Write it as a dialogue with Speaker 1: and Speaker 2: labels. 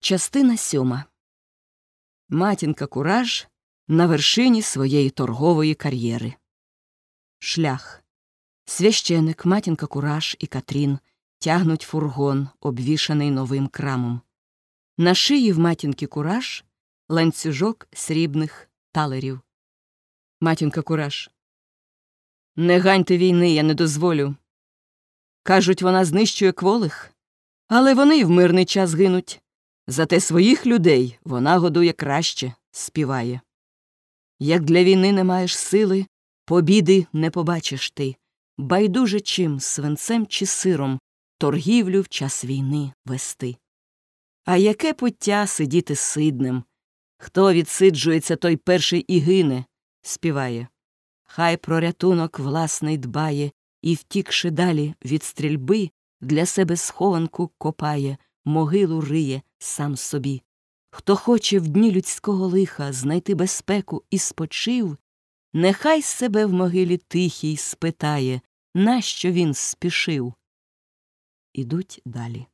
Speaker 1: Частина 7. Матінка Кураж на вершині своєї торгової кар'єри. Шлях. Священик, матінка Кураж і Катрін тягнуть фургон, обвішаний новим крамом. На шиї в матінки Кураж ланцюжок срібних талерів. Матінка Кураж: «Не ганьте війни, я не дозволю. Кажуть, вона знищує кволих, але вони й в мирний час гинуть. Зате своїх людей вона годує краще», – співає. Як для війни не маєш сили, побіди не побачиш ти. Байдуже чим, свинцем чи сиром, торгівлю в час війни вести. А яке пуття сидіти сиднем? Хто відсиджується, той перший і гине, співає. Хай про рятунок власний дбає і, втікши далі від стрільби, для себе схованку копає, могилу риє сам собі. Хто хоче в дні людського лиха знайти безпеку і спочив, нехай себе в могилі тихій спитає, нащо він спішив. Ідуть далі.